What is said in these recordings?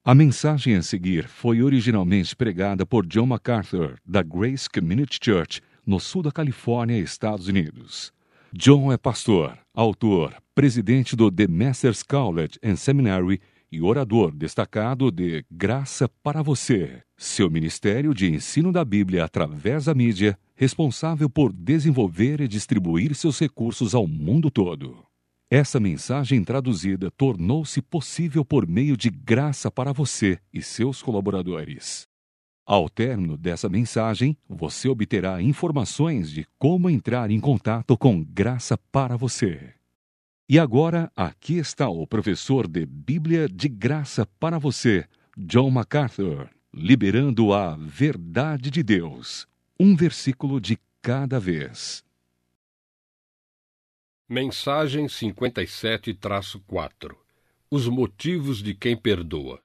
A mensagem a seguir foi originalmente pregada por John MacArthur, da Grace Community Church, no sul da Califórnia, Estados Unidos. John é pastor, autor, presidente do The Masters College and Seminary e orador destacado de Graça para Você, seu ministério de ensino da Bíblia através da mídia, responsável por desenvolver e distribuir seus recursos ao mundo todo. Essa mensagem traduzida tornou-se possível por meio de Graça para Você e seus colaboradores. Ao término dessa mensagem, você obterá informações de como entrar em contato com Graça para Você. E agora, aqui está o professor de Bíblia de Graça para Você, John MacArthur, liberando a verdade de Deus, um versículo de cada vez. Mensagem 57-4 Os motivos de quem perdoa.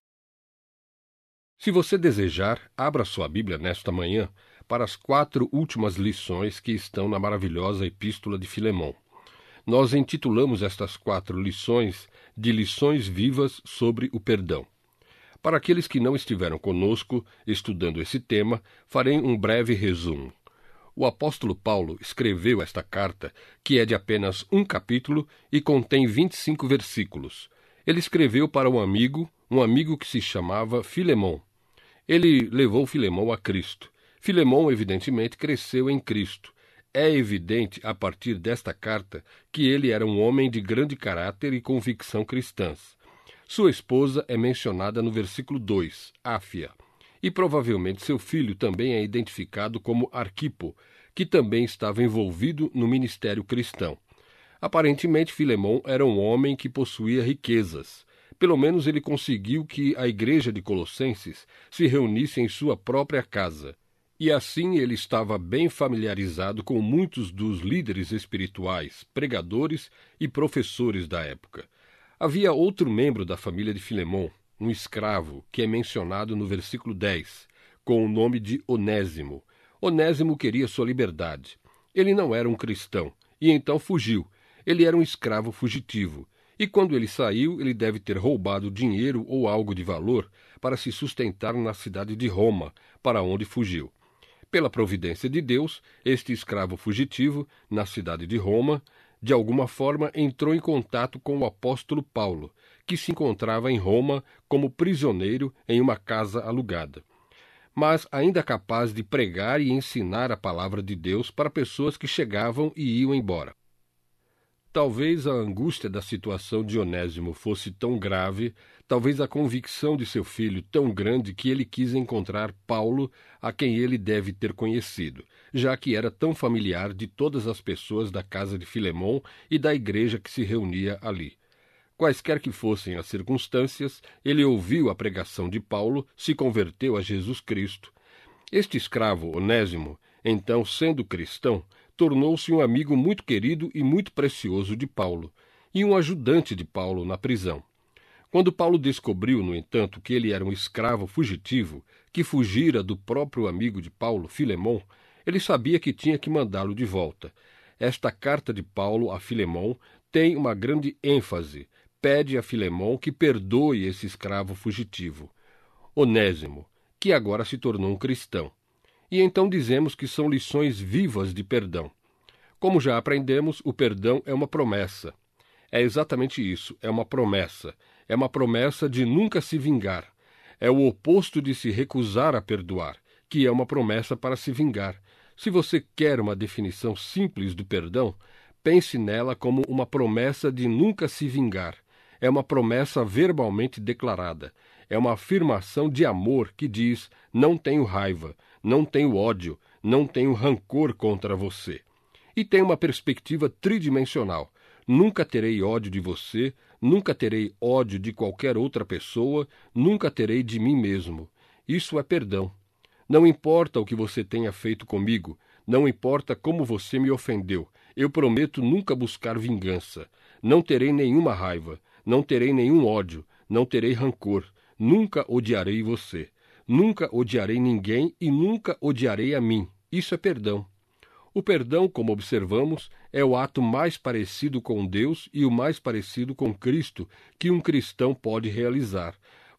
Se você desejar, abra sua Bíblia nesta manhã para as 4 últimas lições que estão na maravilhosa Epístola de Filemão. Nós intitulamos estas 4 lições de Lições Vivas sobre o Perdão. Para aqueles que não estiveram conosco estudando esse tema, farei um breve resumo. O apóstolo Paulo escreveu esta carta, que é de apenas um capítulo e contém 25 versículos. Ele escreveu para um amigo que se chamava Filemão. Ele levou Filemão a Cristo. Filemão, evidentemente, cresceu em Cristo. É evidente, a partir desta carta, que ele era um homem de grande caráter e convicção cristãs. Sua esposa é mencionada no versículo 2, Áfia. E provavelmente seu filho também é identificado como Arquipo, que também estava envolvido no ministério cristão. Aparentemente, Filemão era um homem que possuía riquezas. Pelo menos ele conseguiu que a igreja de Colossenses se reunisse em sua própria casa. E assim ele estava bem familiarizado com muitos dos líderes espirituais, pregadores e professores da época. Havia outro membro da família de Filemão, um escravo, que é mencionado no versículo 10, com o nome de Onésimo. Onésimo queria sua liberdade. Ele não era um cristão, e então fugiu. Ele era um escravo fugitivo, e quando ele saiu, ele deve ter roubado dinheiro ou algo de valor para se sustentar na cidade de Roma, para onde fugiu. Pela providência de Deus, este escravo fugitivo, na cidade de Roma, de alguma forma entrou em contato com o apóstolo Paulo, que se encontrava em Roma como prisioneiro em uma casa alugada, mas ainda capaz de pregar e ensinar a palavra de Deus para pessoas que chegavam e iam embora. Talvez a angústia da situação de Onésimo fosse tão grave, talvez a convicção de seu filho tão grande que ele quis encontrar Paulo, a quem ele deve ter conhecido, já que era tão familiar de todas as pessoas da casa de Filemão e da igreja que se reunia ali. Quaisquer que fossem as circunstâncias, ele ouviu a pregação de Paulo, se converteu a Jesus Cristo. Este escravo, Onésimo, então, sendo cristão, tornou-se um amigo muito querido e muito precioso de Paulo, e um ajudante de Paulo na prisão. Quando Paulo descobriu, no entanto, que ele era um escravo fugitivo, que fugira do próprio amigo de Paulo, Filemão, ele sabia que tinha que mandá-lo de volta. Esta carta de Paulo a Filemão tem uma grande ênfase. Pede a Filemão que perdoe esse escravo fugitivo, Onésimo, que agora se tornou um cristão. E então dizemos que são lições vivas de perdão. Como já aprendemos, o perdão é uma promessa. É exatamente isso, é uma promessa. É uma promessa de nunca se vingar. É o oposto de se recusar a perdoar, que é uma promessa para se vingar. Se você quer uma definição simples do perdão, pense nela como uma promessa de nunca se vingar. É uma promessa verbalmente declarada. É uma afirmação de amor que diz: não tenho raiva, não tenho ódio, não tenho rancor contra você. E tem uma perspectiva tridimensional. Nunca terei ódio de você, nunca terei ódio de qualquer outra pessoa, nunca terei de mim mesmo. Isso é perdão. Não importa o que você tenha feito comigo, não importa como você me ofendeu, eu prometo nunca buscar vingança. Não terei nenhuma raiva, não terei nenhum ódio, não terei rancor, nunca odiarei você. Nunca odiarei ninguém e nunca odiarei a mim. Isso é perdão. O perdão, como observamos, é o ato mais parecido com Deus e o mais parecido com Cristo que um cristão pode realizar.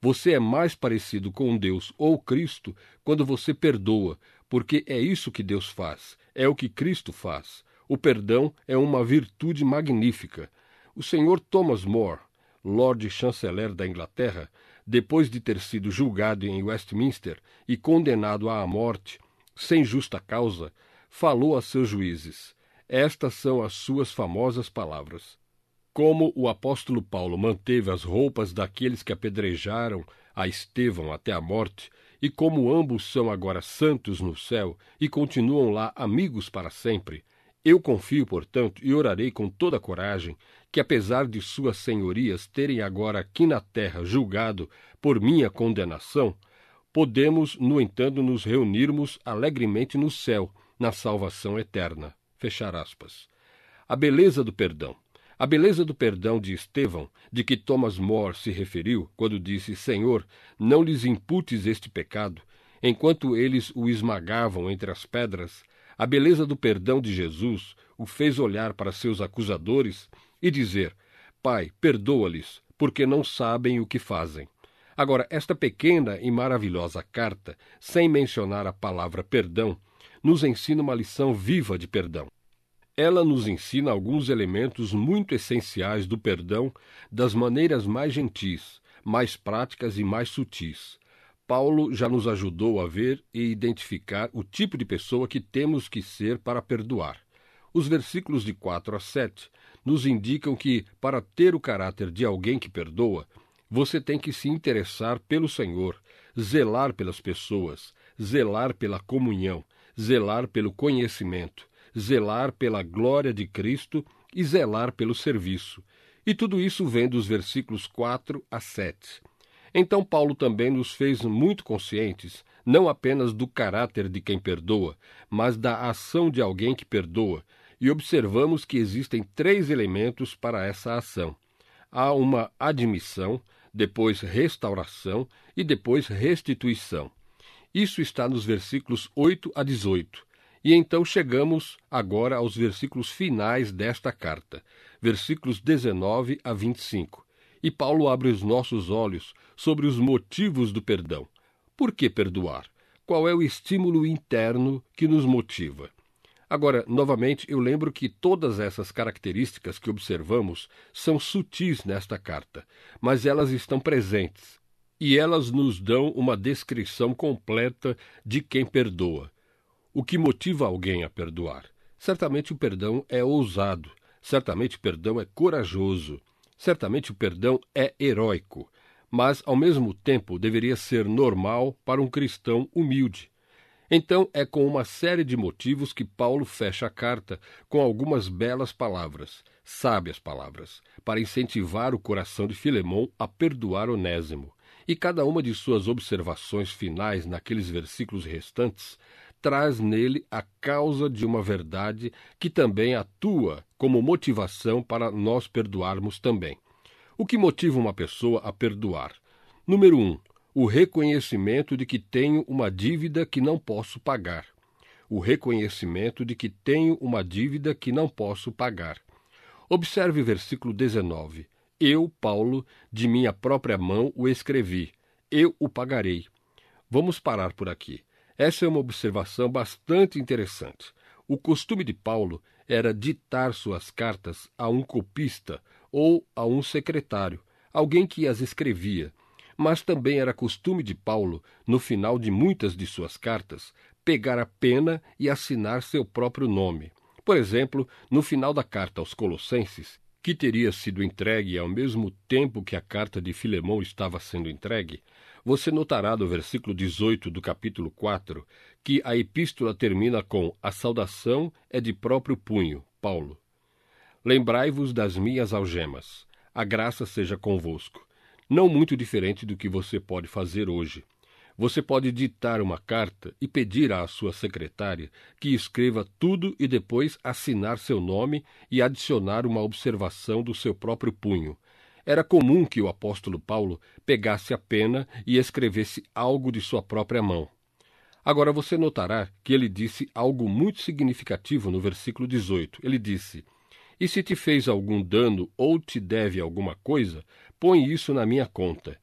Você é mais parecido com Deus ou Cristo quando você perdoa, porque é isso que Deus faz, é o que Cristo faz. O perdão é uma virtude magnífica. O Sr. Thomas More, Lord Chanceler da Inglaterra, depois de ter sido julgado em Westminster e condenado à morte, sem justa causa, falou a seus juízes. Estas são as suas famosas palavras. Como o apóstolo Paulo manteve as roupas daqueles que apedrejaram a Estevão até a morte, e como ambos são agora santos no céu e continuam lá amigos para sempre, eu confio, portanto, e orarei com toda a coragem, que apesar de suas senhorias terem agora aqui na terra julgado por minha condenação, podemos, no entanto, nos reunirmos alegremente no céu, na salvação eterna. Fechar aspas. A beleza do perdão. A beleza do perdão de Estevão, de que Thomas More se referiu quando disse: Senhor, não lhes imputes este pecado, enquanto eles o esmagavam entre as pedras, a beleza do perdão de Jesus o fez olhar para seus acusadores e dizer: Pai, perdoa-lhes, porque não sabem o que fazem. Agora, esta pequena e maravilhosa carta, sem mencionar a palavra perdão, nos ensina uma lição viva de perdão. Ela nos ensina alguns elementos muito essenciais do perdão das maneiras mais gentis, mais práticas e mais sutis. Paulo já nos ajudou a ver e identificar o tipo de pessoa que temos que ser para perdoar. Os versículos de 4 a 7 nos indicam que, para ter o caráter de alguém que perdoa, você tem que se interessar pelo Senhor, zelar pelas pessoas, zelar pela comunhão, zelar pelo conhecimento, zelar pela glória de Cristo e zelar pelo serviço. E tudo isso vem dos versículos 4 a 7. Então Paulo também nos fez muito conscientes, não apenas do caráter de quem perdoa, mas da ação de alguém que perdoa, e observamos que existem 3 elementos para essa ação. Há uma admissão, depois restauração e depois restituição. Isso está nos versículos 8 a 18. E então chegamos agora aos versículos finais desta carta, versículos 19 a 25. E Paulo abre os nossos olhos sobre os motivos do perdão. Por que perdoar? Qual é o estímulo interno que nos motiva? Agora, novamente, eu lembro que todas essas características que observamos são sutis nesta carta, mas elas estão presentes. E elas nos dão uma descrição completa de quem perdoa. O que motiva alguém a perdoar? Certamente o perdão é ousado, certamente o perdão é corajoso, certamente o perdão é heróico, mas, ao mesmo tempo, deveria ser normal para um cristão humilde. Então, é com uma série de motivos que Paulo fecha a carta com algumas belas palavras, sábias palavras, para incentivar o coração de Filemão a perdoar Onésimo. E cada uma de suas observações finais naqueles versículos restantes traz nele a causa de uma verdade que também atua como motivação para nós perdoarmos também. O que motiva uma pessoa a perdoar? Número 1. O reconhecimento de que tenho uma dívida que não posso pagar. O reconhecimento de que tenho uma dívida que não posso pagar. Observe o versículo 19. Eu, Paulo, de minha própria mão o escrevi. Eu o pagarei. Vamos parar por aqui. Essa é uma observação bastante interessante. O costume de Paulo era ditar suas cartas a um copista ou a um secretário, alguém que as escrevia. Mas também era costume de Paulo, no final de muitas de suas cartas, pegar a pena e assinar seu próprio nome. Por exemplo, no final da carta aos Colossenses, que teria sido entregue ao mesmo tempo que a carta de Filemão estava sendo entregue, você notará no versículo 18 do capítulo 4 que a epístola termina com a saudação é de próprio punho, Paulo. Lembrai-vos das minhas algemas. A graça seja convosco. Não muito diferente do que você pode fazer hoje. Você pode ditar uma carta e pedir à sua secretária que escreva tudo e depois assinar seu nome e adicionar uma observação do seu próprio punho. Era comum que o apóstolo Paulo pegasse a pena e escrevesse algo de sua própria mão. Agora você notará que ele disse algo muito significativo no versículo 18. Ele disse: E se te fez algum dano ou te deve alguma coisa, põe isso na minha conta.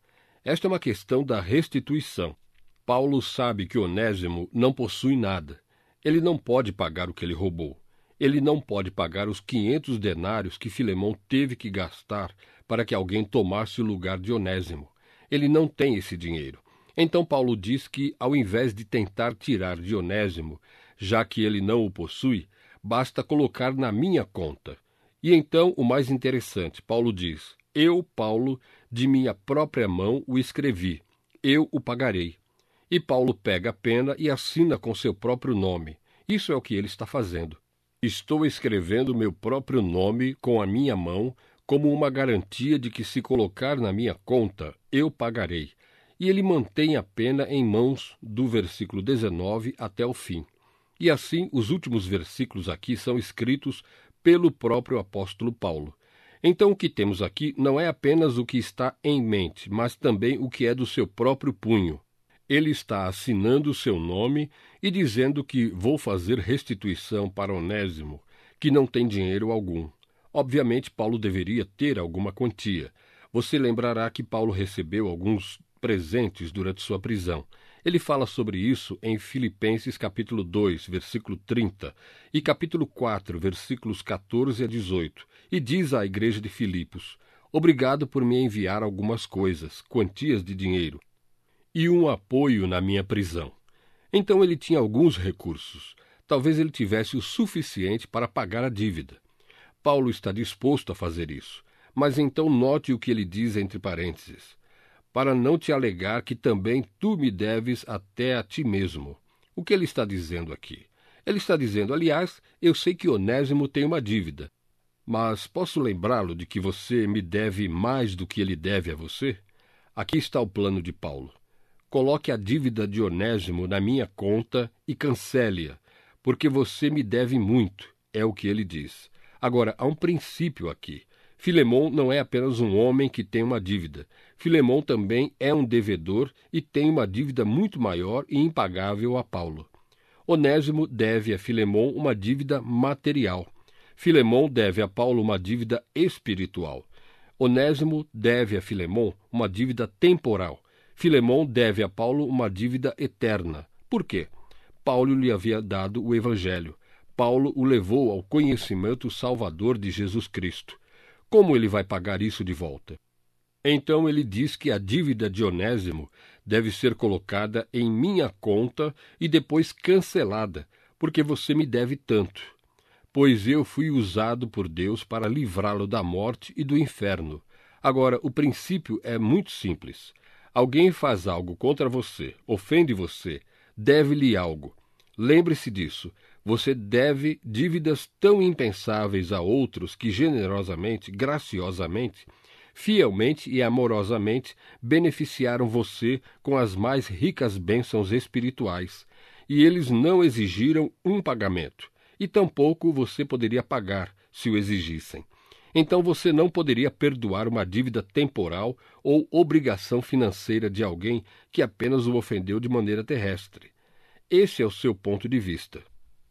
Esta é uma questão da restituição. Paulo sabe que Onésimo não possui nada. Ele não pode pagar o que ele roubou. Ele não pode pagar os 500 denários que Filemão teve que gastar para que alguém tomasse o lugar de Onésimo. Ele não tem esse dinheiro. Então Paulo diz que, ao invés de tentar tirar de Onésimo, já que ele não o possui, basta colocar na minha conta. E então, o mais interessante, Paulo diz: eu, Paulo, de minha própria mão o escrevi. Eu o pagarei. E Paulo pega a pena e assina com seu próprio nome. Isso é o que ele está fazendo. Estou escrevendo meu próprio nome com a minha mão, como uma garantia de que, se colocar na minha conta, eu pagarei. E ele mantém a pena em mãos do versículo 19 até o fim. E assim, os últimos versículos aqui são escritos pelo próprio apóstolo Paulo. Então, o que temos aqui não é apenas o que está em mente, mas também o que é do seu próprio punho. Ele está assinando o seu nome e dizendo que vou fazer restituição para Onésimo, que não tem dinheiro algum. Obviamente, Paulo deveria ter alguma quantia. Você lembrará que Paulo recebeu alguns presentes durante sua prisão. Ele fala sobre isso em Filipenses capítulo 2, versículo 30, e capítulo 4, versículos 14 a 18, e diz à igreja de Filipos: obrigado por me enviar algumas coisas, quantias de dinheiro, e um apoio na minha prisão. Então ele tinha alguns recursos. Talvez ele tivesse o suficiente para pagar a dívida. Paulo está disposto a fazer isso. Mas então note o que ele diz entre parênteses: para não te alegar que também tu me deves até a ti mesmo. O que ele está dizendo aqui? Ele está dizendo: aliás, eu sei que Onésimo tem uma dívida, mas posso lembrá-lo de que você me deve mais do que ele deve a você? Aqui está o plano de Paulo. Coloque a dívida de Onésimo na minha conta e cancele-a, porque você me deve muito, é o que ele diz. Agora, há um princípio aqui. Filemão não é apenas um homem que tem uma dívida. Filemão também é um devedor e tem uma dívida muito maior e impagável a Paulo. Onésimo deve a Filemão uma dívida material. Filemão deve a Paulo uma dívida espiritual. Onésimo deve a Filemão uma dívida temporal. Filemão deve a Paulo uma dívida eterna. Por quê? Paulo lhe havia dado o Evangelho. Paulo o levou ao conhecimento salvador de Jesus Cristo. Como ele vai pagar isso de volta? Então ele diz que a dívida de Onésimo deve ser colocada em minha conta e depois cancelada, porque você me deve tanto. Pois eu fui usado por Deus para livrá-lo da morte e do inferno. Agora, o princípio é muito simples. Alguém faz algo contra você, ofende você, deve-lhe algo. Lembre-se disso. Você deve dívidas tão impensáveis a outros que generosamente, graciosamente, fielmente e amorosamente beneficiaram você com as mais ricas bênçãos espirituais, e eles não exigiram um pagamento, e tampouco você poderia pagar se o exigissem. Então você não poderia perdoar uma dívida temporal ou obrigação financeira de alguém que apenas o ofendeu de maneira terrestre. Esse é o seu ponto de vista.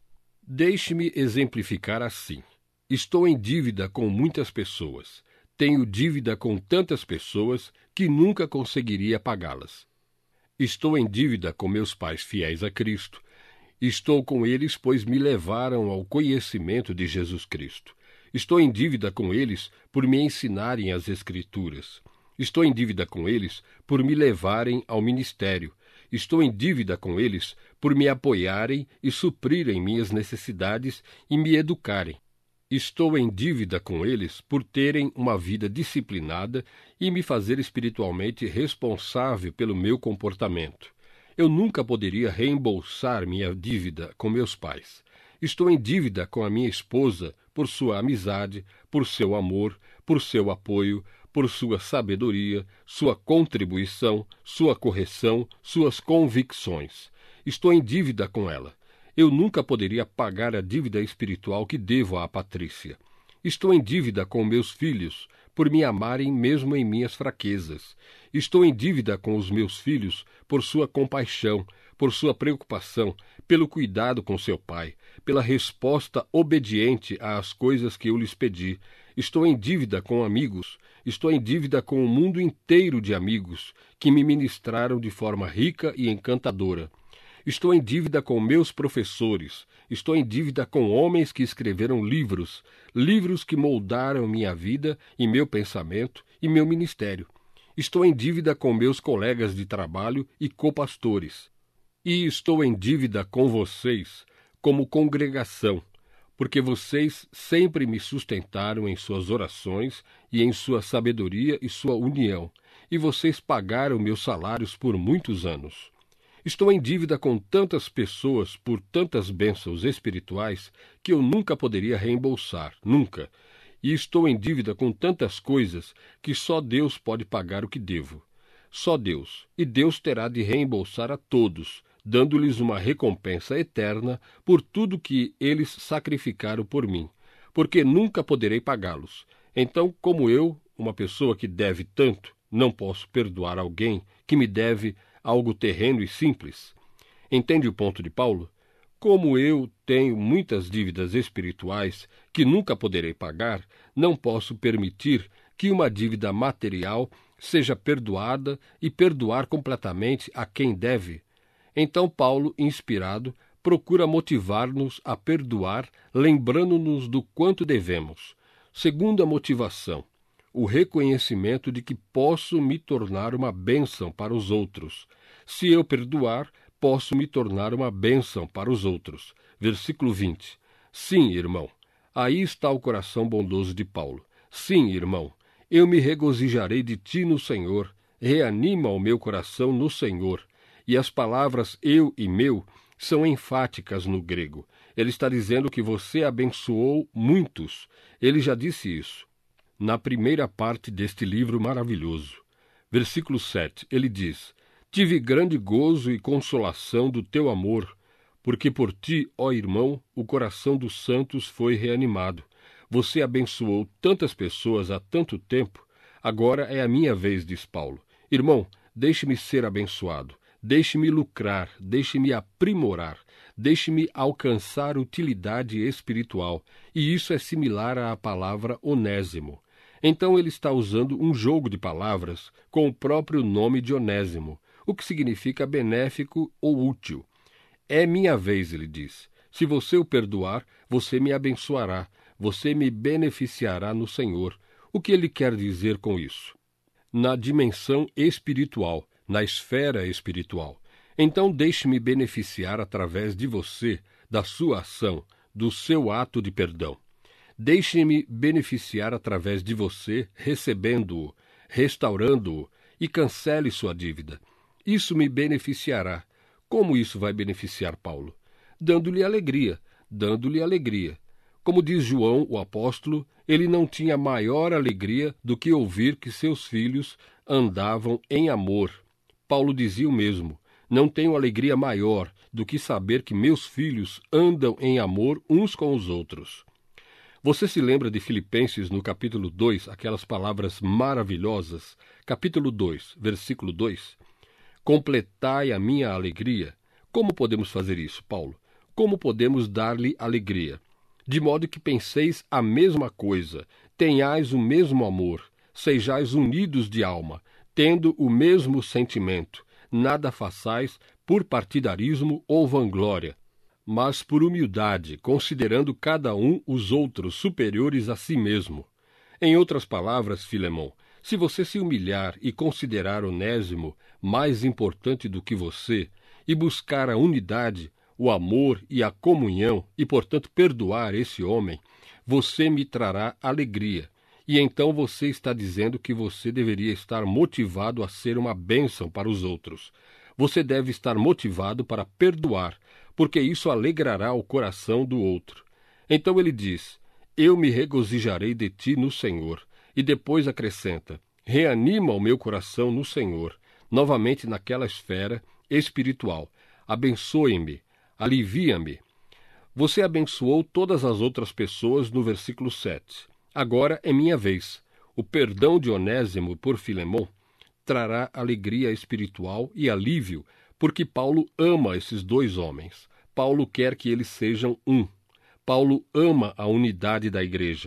Deixe-me exemplificar assim. Estou em dívida com muitas pessoas. Tenho dívida com tantas pessoas que nunca conseguiria pagá-las. Estou em dívida com meus pais fiéis a Cristo. Estou com eles, pois me levaram ao conhecimento de Jesus Cristo. Estou em dívida com eles por me ensinarem as Escrituras. Estou em dívida com eles por me levarem ao ministério. Estou em dívida com eles por me apoiarem e suprirem minhas necessidades e me educarem. Estou em dívida com eles por terem uma vida disciplinada e me fazer espiritualmente responsável pelo meu comportamento. Eu nunca poderia reembolsar minha dívida com meus pais. Estou em dívida com a minha esposa por sua amizade, por seu amor, por seu apoio, por sua sabedoria, sua contribuição, sua correção, suas convicções. Estou em dívida com ela. Eu nunca poderia pagar a dívida espiritual que devo à Patrícia. Estou em dívida com meus filhos, por me amarem mesmo em minhas fraquezas. Estou em dívida com os meus filhos por sua compaixão, por sua preocupação, pelo cuidado com seu pai, pela resposta obediente às coisas que eu lhes pedi. estou em dívida com amigos, estou em dívida com o mundo inteiro de amigos que me ministraram de forma rica e encantadora. Estou em dívida com meus professores, estou em dívida com homens que escreveram livros, livros que moldaram minha vida e meu pensamento e meu ministério. Estou em dívida com meus colegas de trabalho e copastores. E estou em dívida com vocês, como congregação, porque vocês sempre me sustentaram em suas orações e em sua sabedoria e sua união, e vocês pagaram meus salários por muitos anos. Estou em dívida com tantas pessoas por tantas bênçãos espirituais que eu nunca poderia reembolsar, nunca. E estou em dívida com tantas coisas que só Deus pode pagar o que devo. Só Deus. E Deus terá de reembolsar a todos, dando-lhes uma recompensa eterna por tudo que eles sacrificaram por mim, porque nunca poderei pagá-los. Então, como eu, uma pessoa que deve tanto, não posso perdoar alguém que me deve algo terreno e simples. Entende o ponto de Paulo? Como eu tenho muitas dívidas espirituais que nunca poderei pagar, não posso permitir que uma dívida material seja perdoada e perdoar completamente a quem deve. Então Paulo, inspirado, procura motivar-nos a perdoar, lembrando-nos do quanto devemos. Segunda motivação, o reconhecimento de que posso me tornar uma bênção para os outros. Se eu perdoar, posso me tornar uma bênção para os outros. Versículo 20. Sim, irmão. Aí está o coração bondoso de Paulo. Sim, irmão. Eu me regozijarei de ti no Senhor. Reanima o meu coração no Senhor. E as palavras eu e meu são enfáticas no grego. Ele está dizendo que você abençoou muitos. Ele já disse isso na primeira parte deste livro maravilhoso. Versículo 7, ele diz: Tive grande gozo e consolação do teu amor, porque por ti, ó irmão, o coração dos santos foi reanimado. Você abençoou tantas pessoas há tanto tempo, agora é a minha vez, diz Paulo. Irmão, deixe-me ser abençoado, deixe-me lucrar, deixe-me aprimorar, deixe-me alcançar utilidade espiritual, e isso é similar à palavra onésimo. Então ele está usando um jogo de palavras com o próprio nome de Onésimo, o que significa benéfico ou útil. É minha vez, ele diz. Se você o perdoar, você me abençoará, você me beneficiará no Senhor. O que ele quer dizer com isso? Na dimensão espiritual, na esfera espiritual. Então deixe-me beneficiar através de você, da sua ação, do seu ato de perdão. Deixe-me beneficiar através de você, recebendo-o, restaurando-o, e cancele sua dívida. Isso me beneficiará. Como isso vai beneficiar Paulo? Dando-lhe alegria, dando-lhe alegria. Como diz João, o apóstolo, ele não tinha maior alegria do que ouvir que seus filhos andavam em amor. Paulo dizia o mesmo: não tenho alegria maior do que saber que meus filhos andam em amor uns com os outros. Você se lembra de Filipenses no capítulo 2, aquelas palavras maravilhosas? Capítulo 2, versículo 2. Completai a minha alegria. Como podemos fazer isso, Paulo? Como podemos dar-lhe alegria? De modo que penseis a mesma coisa, tenhais o mesmo amor, sejais unidos de alma, tendo o mesmo sentimento. Nada façais por partidarismo ou vanglória, mas por humildade, considerando cada um os outros superiores a si mesmo. Em outras palavras, Filemão, se você se humilhar e considerar Onésimo mais importante do que você, e buscar a unidade, o amor e a comunhão, e, portanto, perdoar esse homem, você me trará alegria. E então você está dizendo que você deveria estar motivado a ser uma bênção para os outros. Você deve estar motivado para perdoar, porque isso alegrará o coração do outro. Então ele diz: eu me regozijarei de ti no Senhor. E depois acrescenta: reanima o meu coração no Senhor, novamente naquela esfera espiritual. Abençoe-me, alivia-me. Você abençoou todas as outras pessoas no versículo 7. Agora é minha vez. O perdão de Onésimo por Filemão trará alegria espiritual e alívio, porque Paulo ama esses dois homens. Paulo quer que eles sejam um. Paulo ama a unidade da igreja.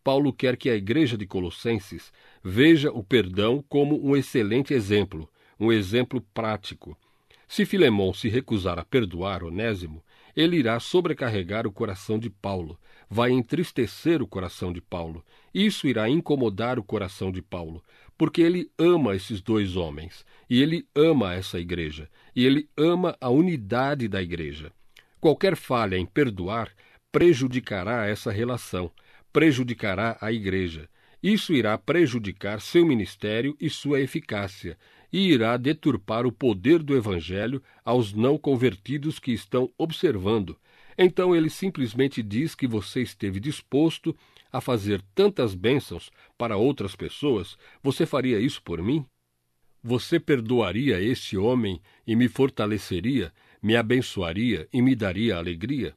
Paulo quer que a igreja de Colossenses veja o perdão como um excelente exemplo, um exemplo prático. Se Filemão se recusar a perdoar Onésimo, ele irá sobrecarregar o coração de Paulo, vai entristecer o coração de Paulo. Isso irá incomodar o coração de Paulo, porque ele ama esses dois homens, e ele ama essa igreja, e ele ama a unidade da igreja. Qualquer falha em perdoar prejudicará essa relação, prejudicará a igreja. Isso irá prejudicar seu ministério e sua eficácia, e irá deturpar o poder do Evangelho aos não convertidos que estão observando. Então ele simplesmente diz que você esteve disposto a fazer tantas bênçãos para outras pessoas. Você faria isso por mim? Você perdoaria este homem e me fortaleceria, me abençoaria e me daria alegria?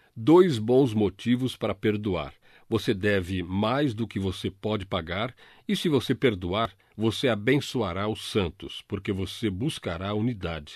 2 bons motivos para perdoar. Você deve mais do que você pode pagar, e se você perdoar, você abençoará os santos, porque você buscará a unidade.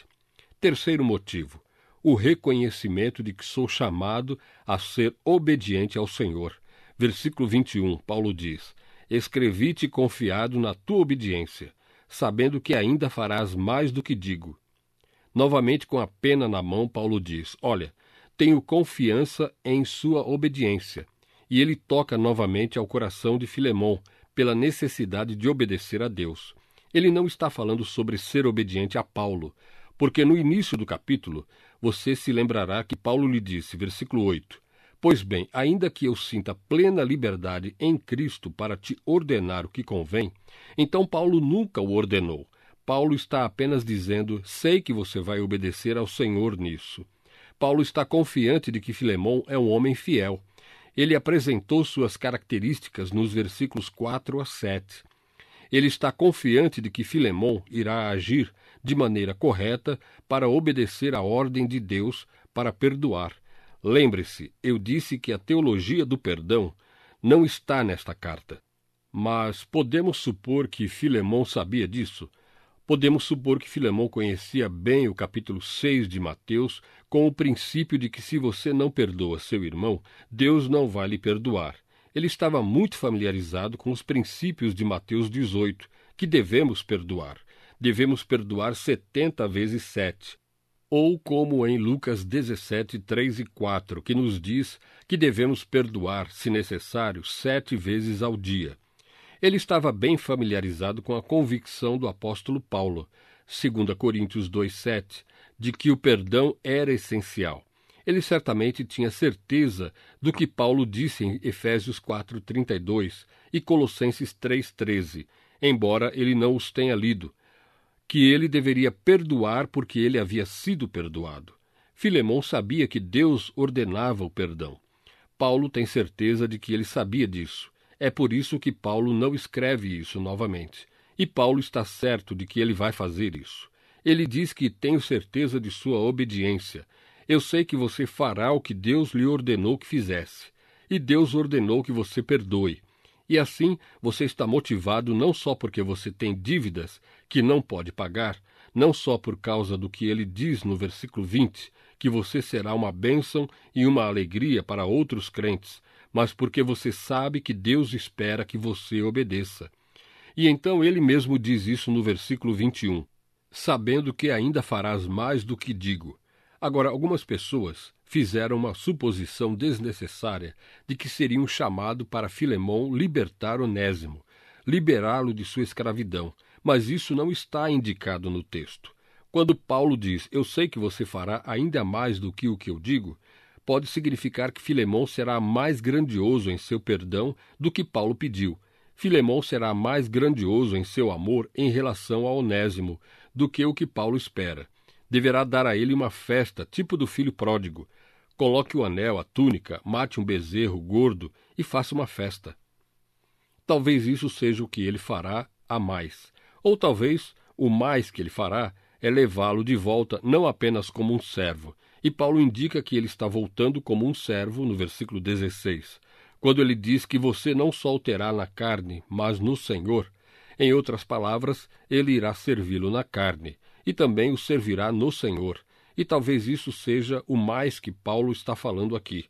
3º motivo, o reconhecimento de que sou chamado a ser obediente ao Senhor. Versículo 21, Paulo diz: Escrevi-te confiado na tua obediência, sabendo que ainda farás mais do que digo. Novamente, com a pena na mão, Paulo diz: Olha, tenho confiança em sua obediência. E ele toca novamente ao coração de Filemão pela necessidade de obedecer a Deus. Ele não está falando sobre ser obediente a Paulo, porque no início do capítulo você se lembrará que Paulo lhe disse, versículo 8, Pois bem, ainda que eu sinta plena liberdade em Cristo para te ordenar o que convém, então Paulo nunca o ordenou. Paulo está apenas dizendo, sei que você vai obedecer ao Senhor nisso. Paulo está confiante de que Filemão é um homem fiel. Ele apresentou suas características nos versículos 4 a 7. Ele está confiante de que Filemão irá agir de maneira correta para obedecer à ordem de Deus para perdoar. Lembre-se, eu disse que a teologia do perdão não está nesta carta. Mas podemos supor que Filemão sabia disso? Podemos supor que Filemão conhecia bem o capítulo 6 de Mateus, com o princípio de que se você não perdoa seu irmão, Deus não vai lhe perdoar. Ele estava muito familiarizado com os princípios de Mateus 18, que devemos perdoar. Devemos perdoar 70 vezes 7. Ou como em Lucas 17, 3 e 4, que nos diz que devemos perdoar, se necessário, 7 vezes ao dia. Ele estava bem familiarizado com a convicção do apóstolo Paulo, 2 Coríntios 2,7, de que o perdão era essencial. Ele certamente tinha certeza do que Paulo disse em Efésios 4,32 e Colossenses 3,13, embora ele não os tenha lido, que ele deveria perdoar porque ele havia sido perdoado. Filemão sabia que Deus ordenava o perdão. Paulo tem certeza de que ele sabia disso. É por isso que Paulo não escreve isso novamente. E Paulo está certo de que ele vai fazer isso. Ele diz que tenho certeza de sua obediência. Eu sei que você fará o que Deus lhe ordenou que fizesse. E Deus ordenou que você perdoe. E assim você está motivado não só porque você tem dívidas que não pode pagar, não só por causa do que ele diz no versículo 20, que você será uma bênção e uma alegria para outros crentes, mas porque você sabe que Deus espera que você obedeça. E então ele mesmo diz isso no versículo 21, sabendo que ainda farás mais do que digo. Agora, algumas pessoas fizeram uma suposição desnecessária de que seria um chamado para Filemão libertar Onésimo, liberá-lo de sua escravidão, mas isso não está indicado no texto. Quando Paulo diz, eu sei que você fará ainda mais do que o que eu digo, pode significar que Filemão será mais grandioso em seu perdão do que Paulo pediu. Filemão será mais grandioso em seu amor em relação a Onésimo do que o que Paulo espera. Deverá dar a ele uma festa, tipo do filho pródigo. Coloque o anel, a túnica, mate um bezerro gordo e faça uma festa. Talvez isso seja o que ele fará a mais. Ou talvez o mais que ele fará é levá-lo de volta não apenas como um servo. E Paulo indica que ele está voltando como um servo no versículo 16, quando ele diz que você não só o terá na carne, mas no Senhor. Em outras palavras, ele irá servi-lo na carne, e também o servirá no Senhor. E talvez isso seja o mais que Paulo está falando aqui.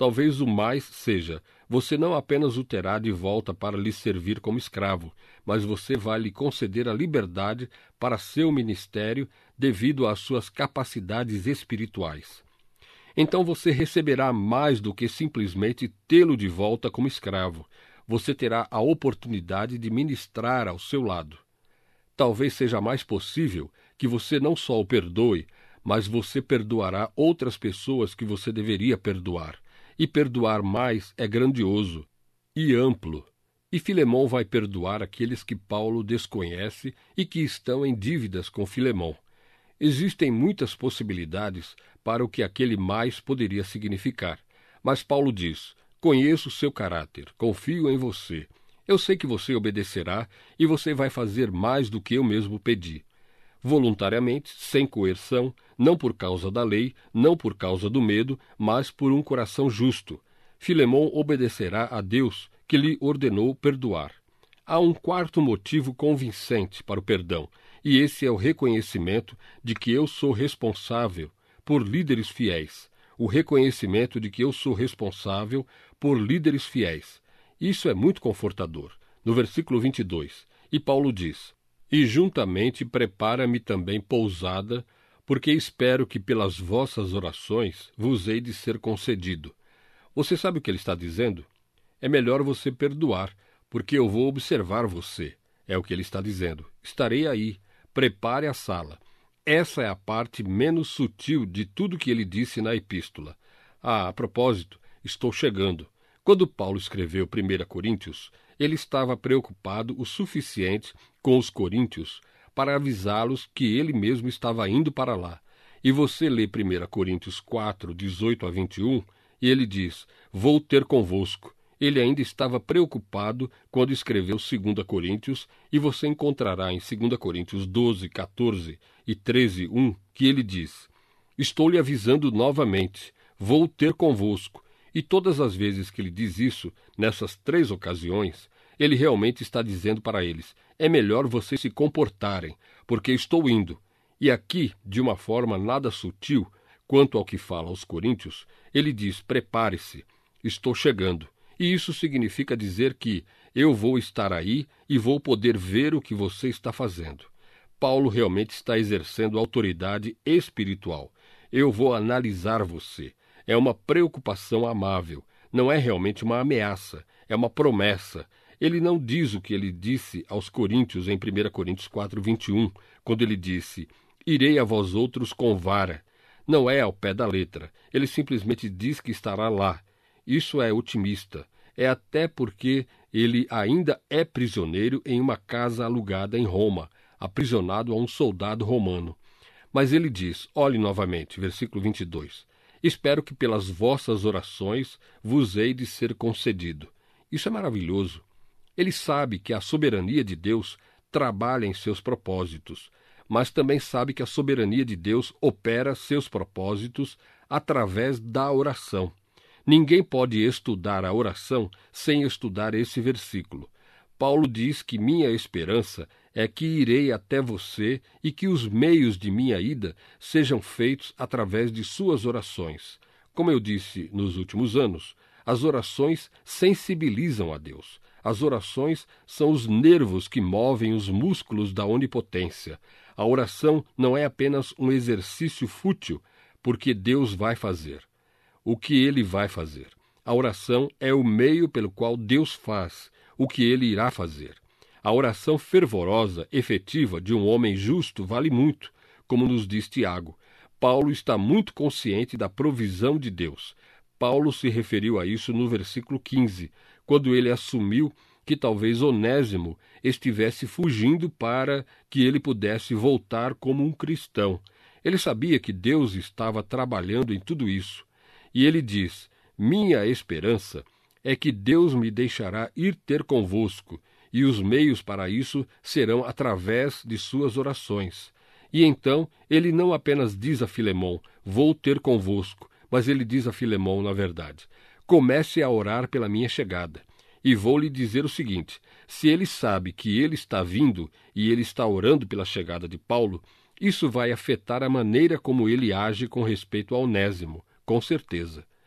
Talvez o mais seja, você não apenas o terá de volta para lhe servir como escravo, mas você vai lhe conceder a liberdade para seu ministério devido às suas capacidades espirituais. Então você receberá mais do que simplesmente tê-lo de volta como escravo. Você terá a oportunidade de ministrar ao seu lado. Talvez seja mais possível que você não só o perdoe, mas você perdoará outras pessoas que você deveria perdoar. E perdoar mais é grandioso e amplo. E Filemão vai perdoar aqueles que Paulo desconhece e que estão em dívidas com Filemão. Existem muitas possibilidades para o que aquele mais poderia significar. Mas Paulo diz: conheço o seu caráter, confio em você. Eu sei que você obedecerá e você vai fazer mais do que eu mesmo pedi. Voluntariamente, sem coerção, não por causa da lei, não por causa do medo, mas por um coração justo. Filemão obedecerá a Deus, que lhe ordenou perdoar. Há um quarto motivo convincente para o perdão, e esse é o reconhecimento de que eu sou responsável por líderes fiéis. O reconhecimento de que eu sou responsável por líderes fiéis. Isso é muito confortador. No versículo 22, e Paulo diz: e juntamente prepara-me também pousada, porque espero que pelas vossas orações vos hei de ser concedido. Você sabe o que ele está dizendo? É melhor você perdoar, porque eu vou observar você. É o que ele está dizendo. Estarei aí. Prepare a sala. Essa é a parte menos sutil de tudo que ele disse na epístola. A propósito, estou chegando. Quando Paulo escreveu 1 Coríntios, ele estava preocupado o suficiente com os coríntios para avisá-los que ele mesmo estava indo para lá. E você lê 1 Coríntios 4, 18 a 21, e ele diz: vou ter convosco. Ele ainda estava preocupado quando escreveu 2 Coríntios, e você encontrará em 2 Coríntios 12, 14 e 13, 1, que ele diz: estou lhe avisando novamente, vou ter convosco. E todas as vezes que ele diz isso, nessas 3 ocasiões, ele realmente está dizendo para eles: é melhor vocês se comportarem, porque estou indo. E aqui, de uma forma nada sutil, quanto ao que fala aos coríntios, ele diz: prepare-se, estou chegando. E isso significa dizer que eu vou estar aí e vou poder ver o que você está fazendo. Paulo realmente está exercendo autoridade espiritual. Eu vou analisar você. É uma preocupação amável. Não é realmente uma ameaça. É uma promessa. Ele não diz o que ele disse aos coríntios em 1 Coríntios 4, 21, quando ele disse: irei a vós outros com vara. Não é ao pé da letra. Ele simplesmente diz que estará lá. Isso é otimista. É até porque ele ainda é prisioneiro em uma casa alugada em Roma, aprisionado a um soldado romano. Mas ele diz, olhe novamente, versículo 22, espero que pelas vossas orações vos hei de ser concedido. Isso é maravilhoso. Ele sabe que a soberania de Deus trabalha em seus propósitos, mas também sabe que a soberania de Deus opera seus propósitos através da oração. Ninguém pode estudar a oração sem estudar esse versículo. Paulo diz que minha esperança é que irei até você e que os meios de minha ida sejam feitos através de suas orações. Como eu disse nos últimos anos, as orações sensibilizam a Deus. As orações são os nervos que movem os músculos da onipotência. A oração não é apenas um exercício fútil, porque Deus vai fazer. O que ele vai fazer? A oração é o meio pelo qual Deus faz o que ele irá fazer. A oração fervorosa, efetiva de um homem justo vale muito, como nos diz Tiago. Paulo está muito consciente da provisão de Deus. Paulo se referiu a isso no versículo 15, quando ele assumiu que talvez Onésimo estivesse fugindo para que ele pudesse voltar como um cristão. Ele sabia que Deus estava trabalhando em tudo isso. E ele diz, minha esperança é que Deus me deixará ir ter convosco, e os meios para isso serão através de suas orações. E então, ele não apenas diz a Filemão, vou ter convosco, mas ele diz a Filemão, na verdade, comece a orar pela minha chegada. E vou lhe dizer o seguinte, se ele sabe que ele está vindo e ele está orando pela chegada de Paulo, isso vai afetar a maneira como ele age com respeito a Onésimo, com certeza.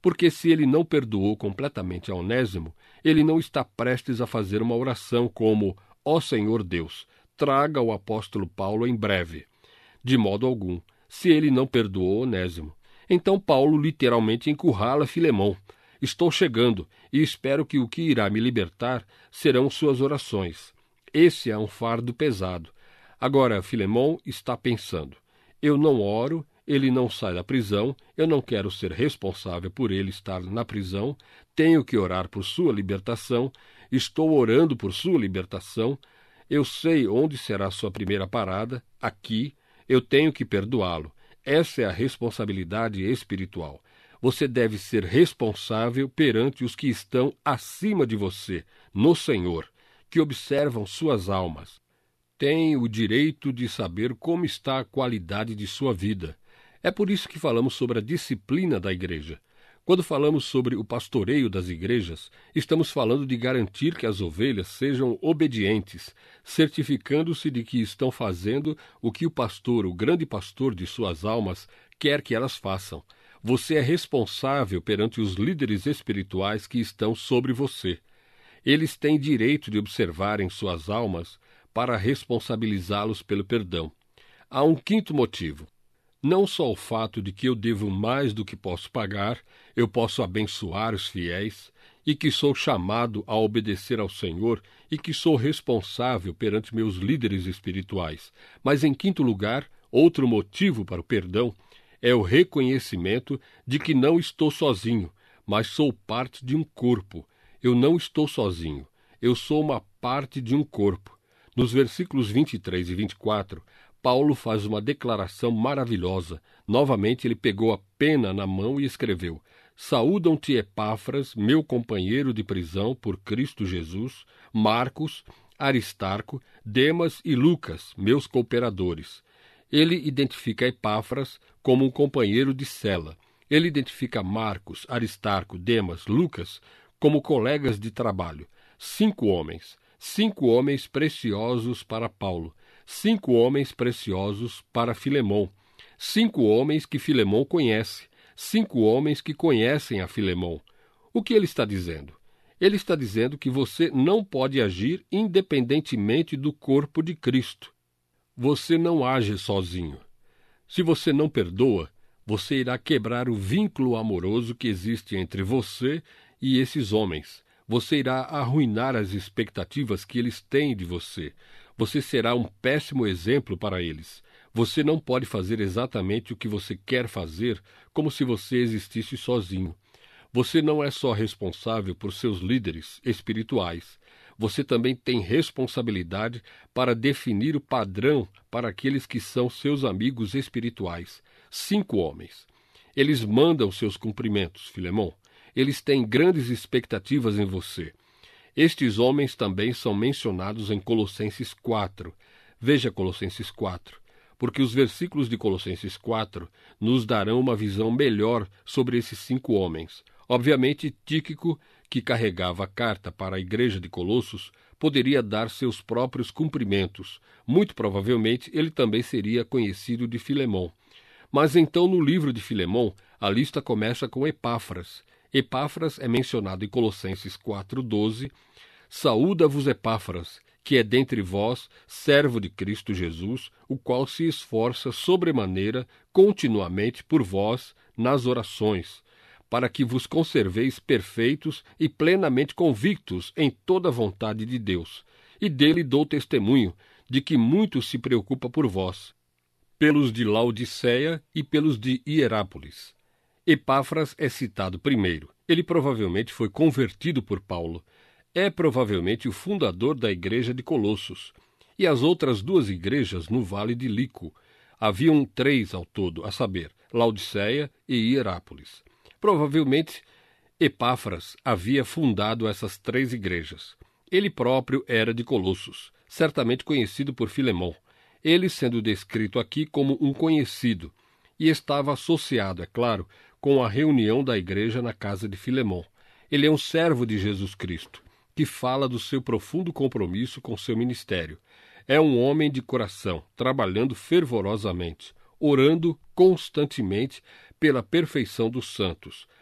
Porque se ele não perdoou completamente a Onésimo, ele não está prestes a fazer uma oração como: ó Senhor Deus, traga o apóstolo Paulo em breve. De modo algum, se ele não perdoou Onésimo. Então Paulo literalmente encurrala Filemão. Estou chegando e espero que o que irá me libertar serão suas orações. Esse é um fardo pesado. Agora, Filemão está pensando: eu não oro, ele não sai da prisão, eu não quero ser responsável por ele estar na prisão, tenho que orar por sua libertação, estou orando por sua libertação, eu sei onde será sua primeira parada, aqui, eu tenho que perdoá-lo. Essa é a responsabilidade espiritual. Você deve ser responsável perante os que estão acima de você, no Senhor, que observam suas almas. Tem o direito de saber como está a qualidade de sua vida. É por isso que falamos sobre a disciplina da igreja. Quando falamos sobre o pastoreio das igrejas, estamos falando de garantir que as ovelhas sejam obedientes, certificando-se de que estão fazendo o que o pastor, o grande pastor de suas almas, quer que elas façam. Você é responsável perante os líderes espirituais que estão sobre você. Eles têm direito de observarem suas almas para responsabilizá-los pelo perdão. Há um quinto motivo. Não só o fato de que eu devo mais do que posso pagar, eu posso abençoar os fiéis, e que sou chamado a obedecer ao Senhor e que sou responsável perante meus líderes espirituais. Mas, em quinto lugar, outro motivo para o perdão é o reconhecimento de que não estou sozinho, mas sou parte de um corpo. Eu não estou sozinho, eu sou uma parte de um corpo. Nos versículos 23 e 24, Paulo faz uma declaração maravilhosa. Novamente ele pegou a pena na mão e escreveu: saúdam-te Epáfras, meu companheiro de prisão por Cristo Jesus, Marcos, Aristarco, Demas e Lucas, meus cooperadores. Ele identifica Epáfras como um companheiro de cela. Ele identifica Marcos, Aristarco, Demas, Lucas como colegas de trabalho. 5 homens preciosos para Paulo. 5 homens preciosos para Filemão. 5 homens que Filemão conhece. 5 homens que conhecem a Filemão. O que ele está dizendo? Ele está dizendo que você não pode agir independentemente do corpo de Cristo. Você não age sozinho. Se você não perdoa, você irá quebrar o vínculo amoroso que existe entre você e esses homens. Você irá arruinar as expectativas que eles têm de você. Você será um péssimo exemplo para eles. Você não pode fazer exatamente o que você quer fazer como se você existisse sozinho. Você não é só responsável por seus líderes espirituais. Você também tem responsabilidade para definir o padrão para aqueles que são seus amigos espirituais. 5 homens. Eles mandam seus cumprimentos, Filemão. Eles têm grandes expectativas em você. Estes homens também são mencionados em Colossenses 4. Veja Colossenses 4, porque os versículos de Colossenses 4 nos darão uma visão melhor sobre esses 5 homens. Obviamente, Tíquico, que carregava a carta para a igreja de Colossos, poderia dar seus próprios cumprimentos. Muito provavelmente, ele também seria conhecido de Filemão. Mas então, no livro de Filemão, a lista começa com Epáfras. Epáfras é mencionado em Colossenses 4,12. Saúda-vos Epáfras, que é dentre vós, servo de Cristo Jesus, o qual se esforça sobremaneira continuamente por vós nas orações, para que vos conserveis perfeitos e plenamente convictos em toda a vontade de Deus. E dele dou testemunho de que muito se preocupa por vós, pelos de Laodiceia e pelos de Hierápolis. Epáfras é citado primeiro. Ele provavelmente foi convertido por Paulo. É provavelmente o fundador da igreja de Colossos. E as outras 2 igrejas no Vale de Lico. Haviam 3 ao todo, a saber, Laodiceia e Hierápolis. Provavelmente, Epáfras havia fundado essas 3 igrejas. Ele próprio era de Colossos, certamente conhecido por Filemão. Ele sendo descrito aqui como um conhecido, e estava associado, é claro, com a reunião da igreja na casa de Filemão. Ele é um servo de Jesus Cristo, que fala do seu profundo compromisso com seu ministério. É um homem de coração, trabalhando fervorosamente, orando constantemente pela perfeição dos santos,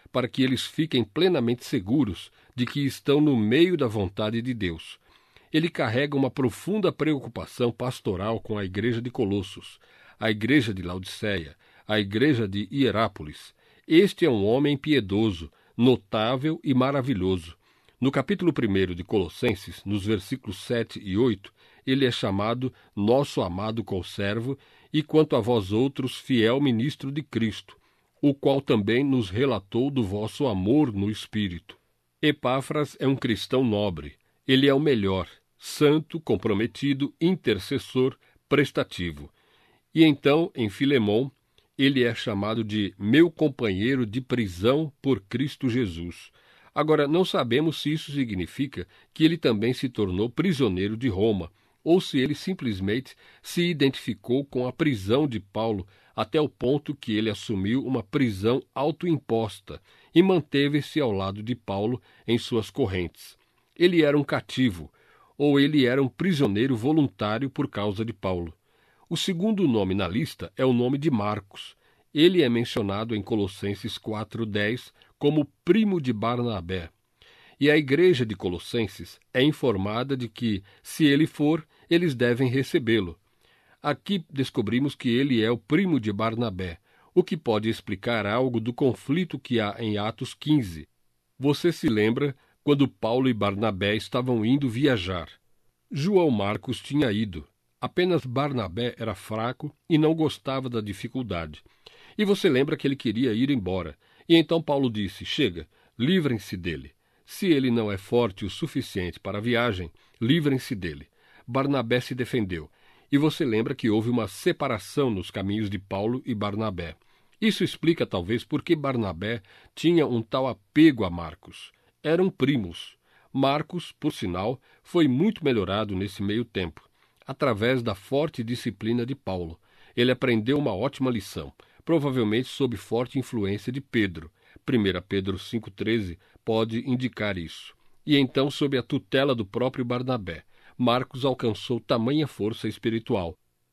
para que eles fiquem plenamente seguros de que estão no meio da vontade de Deus. Ele carrega uma profunda preocupação pastoral com a igreja de Colossos, a igreja de Laodiceia, a igreja de Hierápolis. Este é um homem piedoso, notável e maravilhoso. No capítulo 1 de Colossenses, nos versículos 7 e 8, ele é chamado nosso amado conservo e, quanto a vós outros, fiel ministro de Cristo, o qual também nos relatou do vosso amor no Espírito. Epáfras é um cristão nobre. Ele é o melhor, santo, comprometido, intercessor, prestativo. E então, em Filemão, ele é chamado de meu companheiro de prisão por Cristo Jesus. Agora, não sabemos se isso significa que ele também se tornou prisioneiro de Roma, ou se ele simplesmente se identificou com a prisão de Paulo até o ponto que ele assumiu uma prisão autoimposta e manteve-se ao lado de Paulo em suas correntes. Ele era um cativo, ou ele era um prisioneiro voluntário por causa de Paulo. O segundo nome na lista é o nome de Marcos. Ele é mencionado em Colossenses 4:10 como primo de Barnabé. E a igreja de Colossenses é informada de que, se ele for, eles devem recebê-lo. Aqui descobrimos que ele é o primo de Barnabé, o que pode explicar algo do conflito que há em Atos 15. Você se lembra quando Paulo e Barnabé estavam indo viajar? João Marcos tinha ido. Apenas Barnabé era fraco e não gostava da dificuldade. E você lembra que ele queria ir embora. E então Paulo disse, chega, livrem-se dele. Se ele não é forte o suficiente para a viagem, livrem-se dele. Barnabé se defendeu. E você lembra que houve uma separação nos caminhos de Paulo e Barnabé. Isso explica talvez por que Barnabé tinha um tal apego a Marcos. Eram primos. Marcos, por sinal, foi muito melhorado nesse meio tempo, através da forte disciplina de Paulo. Ele aprendeu uma ótima lição, provavelmente sob forte influência de Pedro. 1 Pedro 5,13 pode indicar isso. E então, sob a tutela do próprio Barnabé, Marcos alcançou tamanha força espiritual.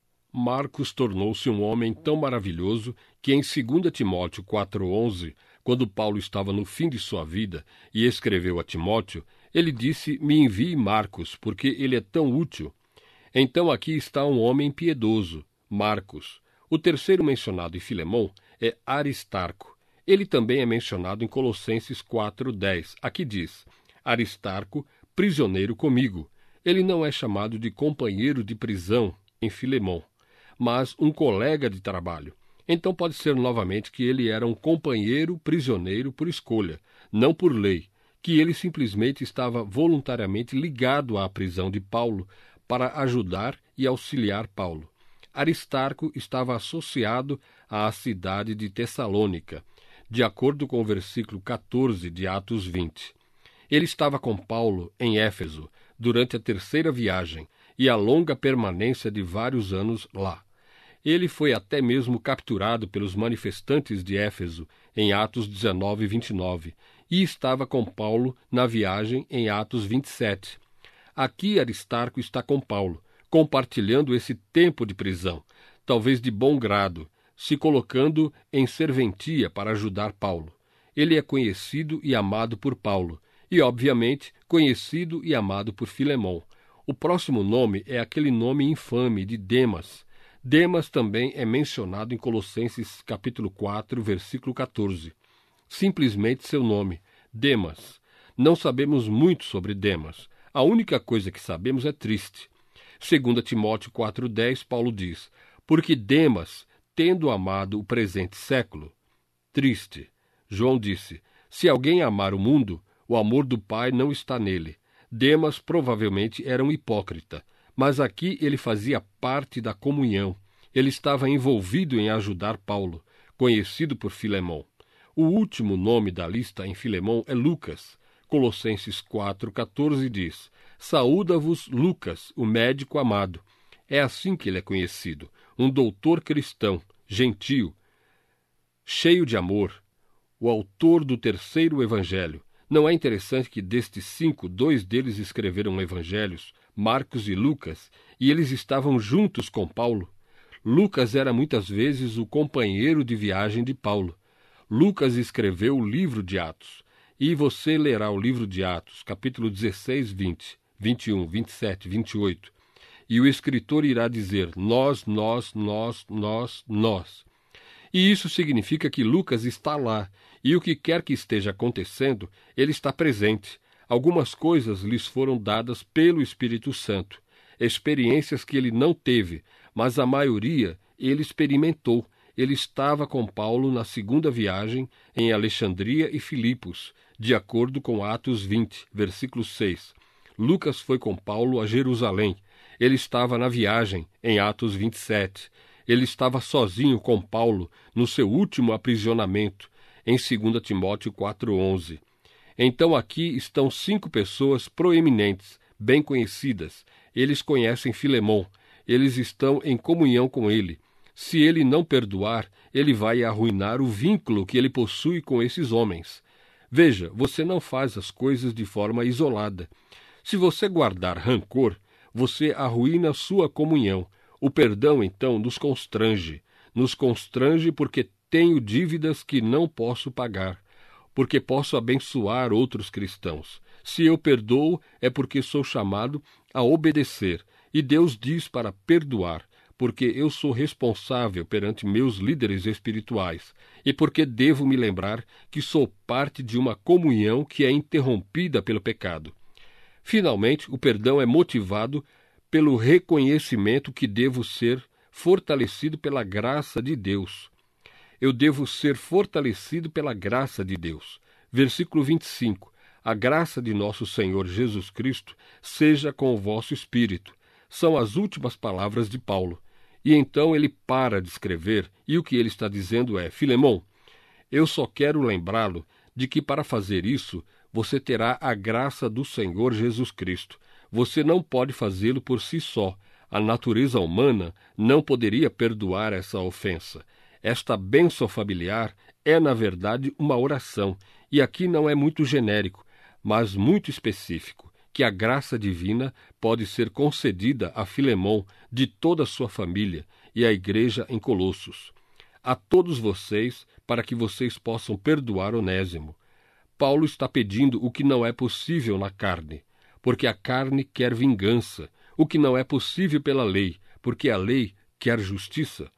Marcos tornou-se um homem tão maravilhoso que em 2 Timóteo 4,11, quando Paulo estava no fim de sua vida e escreveu a Timóteo, ele disse, me envie Marcos, porque ele é tão útil. Então aqui está um homem piedoso, Marcos. O terceiro mencionado em Filemão é Aristarco. Ele também é mencionado em Colossenses 4:10. Aqui diz, Aristarco, prisioneiro comigo. Ele não é chamado de companheiro de prisão em Filemão, mas um colega de trabalho. Então pode ser novamente que ele era um companheiro prisioneiro por escolha, não por lei, que ele simplesmente estava voluntariamente ligado à prisão de Paulo para ajudar e auxiliar Paulo. Aristarco estava associado à cidade de Tessalônica, de acordo com o versículo 14 de Atos 20. Ele estava com Paulo em Éfeso durante a terceira viagem e a longa permanência de vários anos lá. Ele foi até mesmo capturado pelos manifestantes de Éfeso em Atos 19 e 29 e estava com Paulo na viagem em Atos 27. Aqui Aristarco está com Paulo, compartilhando esse tempo de prisão, talvez de bom grado, se colocando em serventia para ajudar Paulo. Ele é conhecido e amado por Paulo, e, obviamente, conhecido e amado por Filemão. O próximo nome é aquele nome infame de Demas. Demas também é mencionado em Colossenses capítulo 4, versículo 14. Simplesmente seu nome, Demas. Não sabemos muito sobre Demas. A única coisa que sabemos é triste. 2 Timóteo 4,10, Paulo diz, porque Demas, tendo amado o presente século, triste. João disse, se alguém amar o mundo, o amor do Pai não está nele. Demas provavelmente era um hipócrita, mas aqui ele fazia parte da comunhão. Ele estava envolvido em ajudar Paulo, conhecido por Filemão. O último nome da lista em Filemão é Lucas. Colossenses 4,14 diz, saúda-vos Lucas, o médico amado. É assim que ele é conhecido, um doutor cristão, gentio, cheio de amor, o autor do terceiro evangelho. Não é interessante que destes 5, 2 deles escreveram evangelhos, Marcos e Lucas, e eles estavam juntos com Paulo? Lucas era muitas vezes o companheiro de viagem de Paulo. Lucas escreveu o livro de Atos. E você lerá o livro de Atos, capítulo 16, 20, 21, 27, 28. E o escritor irá dizer: nós. E isso significa que Lucas está lá, e o que quer que esteja acontecendo, ele está presente. Algumas coisas lhes foram dadas pelo Espírito Santo, experiências que ele não teve, mas a maioria ele experimentou. Ele estava com Paulo na segunda viagem em Alexandria e Filipos, de acordo com Atos 20, versículo 6. Lucas foi com Paulo a Jerusalém. Ele estava na viagem em Atos 27. Ele estava sozinho com Paulo no seu último aprisionamento, em 2 Timóteo 4,11. Então aqui estão 5 pessoas proeminentes, bem conhecidas. Eles conhecem Filemon. Eles estão em comunhão com ele. Se ele não perdoar, ele vai arruinar o vínculo que ele possui com esses homens. Veja, você não faz as coisas de forma isolada. Se você guardar rancor, você arruína sua comunhão. O perdão, então, nos constrange. Nos constrange porque tenho dívidas que não posso pagar, porque posso abençoar outros cristãos. Se eu perdoo, é porque sou chamado a obedecer. E Deus diz para perdoar, porque eu sou responsável perante meus líderes espirituais, e porque devo me lembrar que sou parte de uma comunhão que é interrompida pelo pecado. Finalmente, o perdão é motivado pelo reconhecimento que devo ser fortalecido pela graça de Deus. Eu devo ser fortalecido pela graça de Deus. Versículo 25. A graça de nosso Senhor Jesus Cristo seja com o vosso espírito. São as últimas palavras de Paulo. E então ele para de escrever, e o que ele está dizendo é: Filemon, eu só quero lembrá-lo de que para fazer isso, você terá a graça do Senhor Jesus Cristo. Você não pode fazê-lo por si só. A natureza humana não poderia perdoar essa ofensa. Esta bênção familiar é, na verdade, uma oração, e aqui não é muito genérico, mas muito específico, que a graça divina pode ser concedida a Filemon de toda a sua família e à igreja em Colossos. A todos vocês, para que vocês possam perdoar Onésimo. Paulo está pedindo o que não é possível na carne, porque a carne quer vingança, o que não é possível pela lei, porque a lei quer justiça.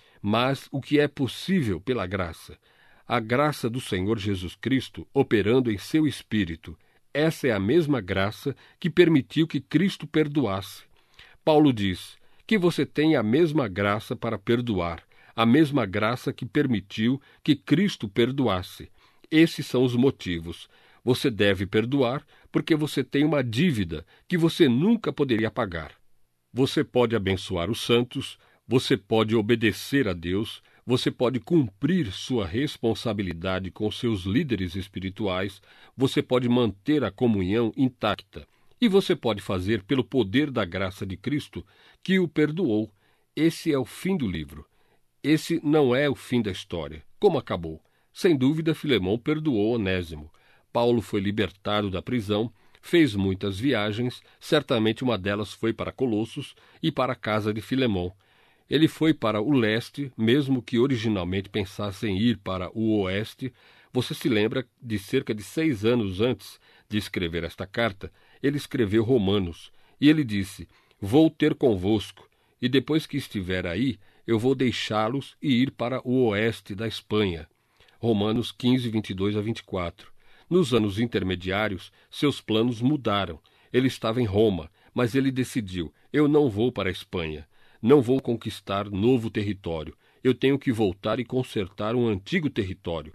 Mas o que é possível pela graça? A graça do Senhor Jesus Cristo operando em seu espírito. Essa é a mesma graça que permitiu que Cristo perdoasse. Paulo diz que você tem a mesma graça para perdoar, a mesma graça que permitiu que Cristo perdoasse. Esses são os motivos. Você deve perdoar porque você tem uma dívida que você nunca poderia pagar. Você pode abençoar os santos, você pode obedecer a Deus, você pode cumprir sua responsabilidade com seus líderes espirituais, você pode manter a comunhão intacta, e você pode fazer pelo poder da graça de Cristo, que o perdoou. Esse é o fim do livro. Esse não é o fim da história. Como acabou? Sem dúvida, Filemon perdoou Onésimo. Paulo foi libertado da prisão, fez muitas viagens, certamente uma delas foi para Colossos e para a casa de Filemon. Ele foi para o leste, mesmo que originalmente pensasse em ir para o oeste. Você se lembra de cerca de 6 anos antes de escrever esta carta, ele escreveu Romanos, e ele disse: vou ter convosco, e depois que estiver aí, eu vou deixá-los e ir para o oeste da Espanha. Romanos 15, 22 a 24. Nos anos intermediários, seus planos mudaram. Ele estava em Roma, mas ele decidiu: eu não vou para a Espanha. Não vou conquistar novo território. Eu tenho que voltar e consertar um antigo território.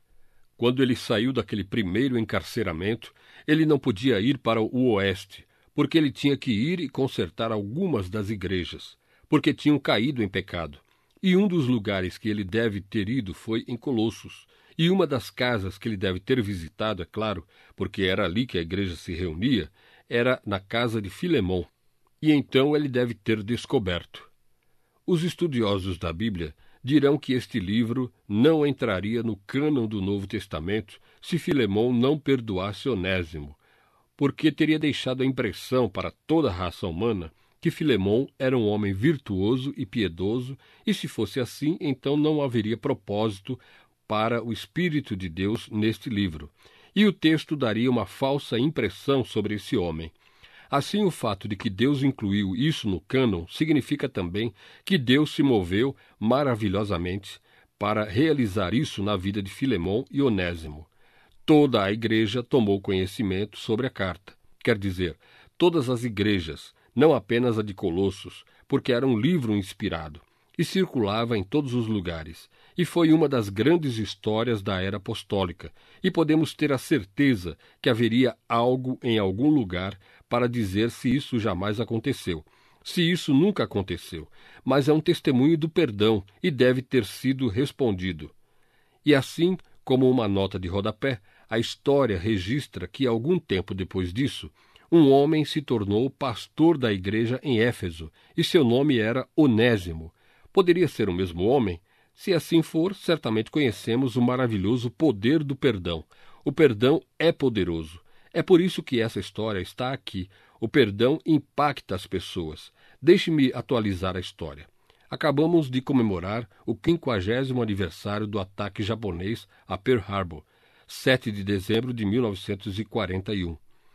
Quando ele saiu daquele primeiro encarceramento, ele não podia ir para o oeste, porque ele tinha que ir e consertar algumas das igrejas, porque tinham caído em pecado. E um dos lugares que ele deve ter ido foi em Colossos. E uma das casas que ele deve ter visitado, é claro, porque era ali que a igreja se reunia, era na casa de Filemon. E então ele deve ter descoberto. Os estudiosos da Bíblia dirão que este livro não entraria no cânon do Novo Testamento se Filemon não perdoasse Onésimo, porque teria deixado a impressão para toda a raça humana que Filemon era um homem virtuoso e piedoso, e se fosse assim, então não haveria propósito para o Espírito de Deus neste livro, e o texto daria uma falsa impressão sobre esse homem. Assim, o fato de que Deus incluiu isso no cânon significa também que Deus se moveu maravilhosamente para realizar isso na vida de Filemão e Onésimo. Toda a igreja tomou conhecimento sobre a carta. Quer dizer, todas as igrejas, não apenas a de Colossos, porque era um livro inspirado, e circulava em todos os lugares, e foi uma das grandes histórias da era apostólica, e podemos ter a certeza que haveria algo em algum lugar para dizer se isso jamais aconteceu, se isso nunca aconteceu, mas é um testemunho do perdão e deve ter sido respondido. E assim, como uma nota de rodapé, a história registra que, algum tempo depois disso, um homem se tornou pastor da igreja em Éfeso, e seu nome era Onésimo. Poderia ser o mesmo homem? Se assim for, certamente conhecemos o maravilhoso poder do perdão. O perdão é poderoso. É por isso que essa história está aqui. O perdão impacta as pessoas. Deixe-me atualizar a história. Acabamos de comemorar o 50º aniversário do ataque japonês a Pearl Harbor, 7 de dezembro de 1941.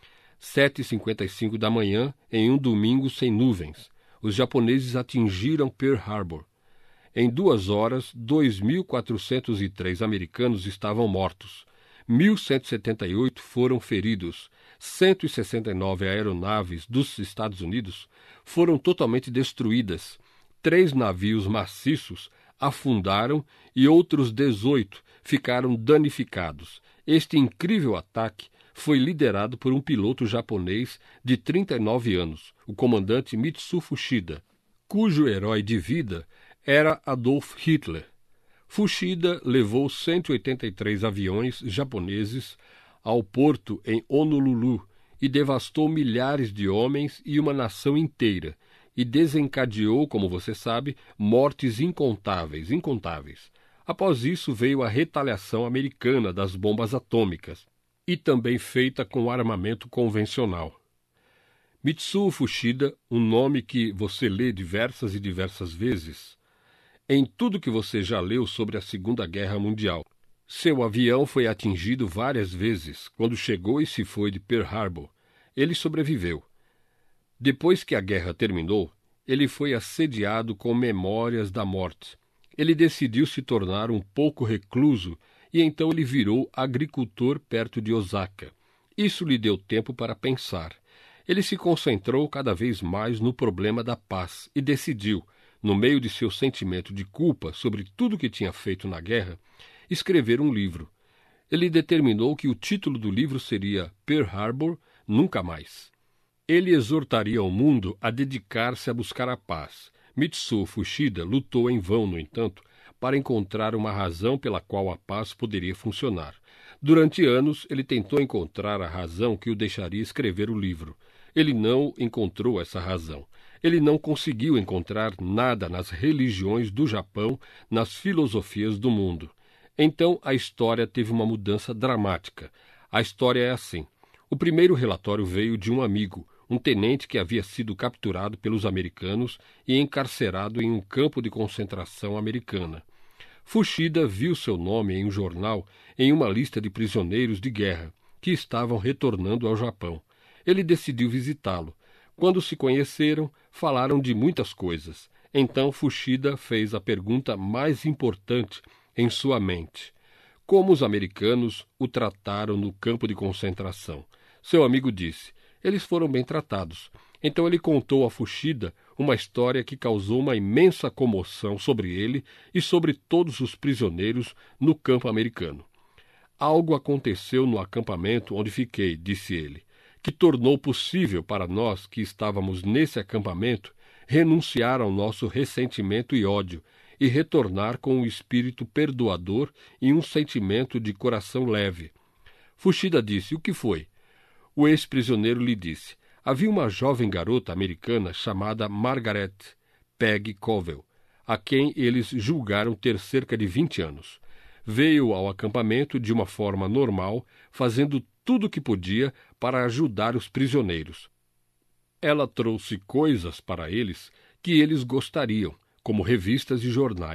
7h55 da manhã, em um domingo sem nuvens, os japoneses atingiram Pearl Harbor. Em 2 horas, 2.403 americanos estavam mortos. 1.178 foram feridos. 169 aeronaves dos Estados Unidos foram totalmente destruídas. 3 navios maciços afundaram e outros 18 ficaram danificados. Este incrível ataque foi liderado por um piloto japonês de 39 anos, o comandante Mitsu Fuchida, cujo herói de vida era Adolf Hitler. Fuchida levou 183 aviões japoneses ao porto em Honolulu e devastou milhares de homens e uma nação inteira, e desencadeou, como você sabe, mortes incontáveis. Após isso veio a retaliação americana das bombas atômicas, e também feita com armamento convencional. Mitsuo Fuchida, um nome que você lê diversas e diversas vezes em tudo que você já leu sobre a Segunda Guerra Mundial. Seu avião foi atingido várias vezes quando chegou e se foi de Pearl Harbor. Ele sobreviveu. Depois que a guerra terminou, ele foi assediado com memórias da morte. Ele decidiu se tornar um pouco recluso e então ele virou agricultor perto de Osaka. Isso lhe deu tempo para pensar. Ele se concentrou cada vez mais no problema da paz e decidiu, no meio de seu sentimento de culpa sobre tudo que tinha feito na guerra, escrever um livro. Ele determinou que o título do livro seria Pearl Harbor, Nunca Mais. Ele exortaria o mundo a dedicar-se a buscar a paz. Mitsuo Fuchida lutou em vão, no entanto, para encontrar uma razão pela qual a paz poderia funcionar. Durante anos, ele tentou encontrar a razão que o deixaria escrever o livro. Ele não encontrou essa razão. Ele não conseguiu encontrar nada nas religiões do Japão, nas filosofias do mundo. Então, a história teve uma mudança dramática. A história é assim. O primeiro relatório veio de um amigo, um tenente que havia sido capturado pelos americanos e encarcerado em um campo de concentração americana. Fuchida viu seu nome em um jornal em uma lista de prisioneiros de guerra que estavam retornando ao Japão. Ele decidiu visitá-lo. Quando se conheceram, falaram de muitas coisas. Então Fuchida fez a pergunta mais importante em sua mente: como os americanos o trataram no campo de concentração? Seu amigo disse: eles foram bem tratados. Então ele contou a Fuchida uma história que causou uma imensa comoção sobre ele e sobre todos os prisioneiros no campo americano. Algo aconteceu no acampamento onde fiquei, disse ele, que tornou possível para nós que estávamos nesse acampamento renunciar ao nosso ressentimento e ódio e retornar com um espírito perdoador e um sentimento de coração leve. Fuchida disse: o que foi? O ex-prisioneiro lhe disse: havia uma jovem garota americana chamada Margaret Peggy Covell, a quem eles julgaram ter cerca de 20 anos. Veio ao acampamento de uma forma normal, fazendo tudo o que podia para ajudar os prisioneiros. Ela trouxe coisas para eles que eles gostariam, como revistas e jornais.